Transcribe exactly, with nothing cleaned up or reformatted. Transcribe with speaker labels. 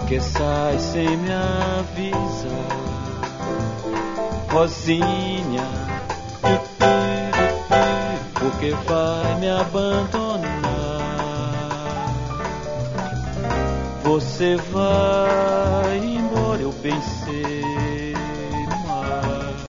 Speaker 1: Porque sai sem me avisar, Rosinha, porque vai me abandonar. Você vai embora, eu pensei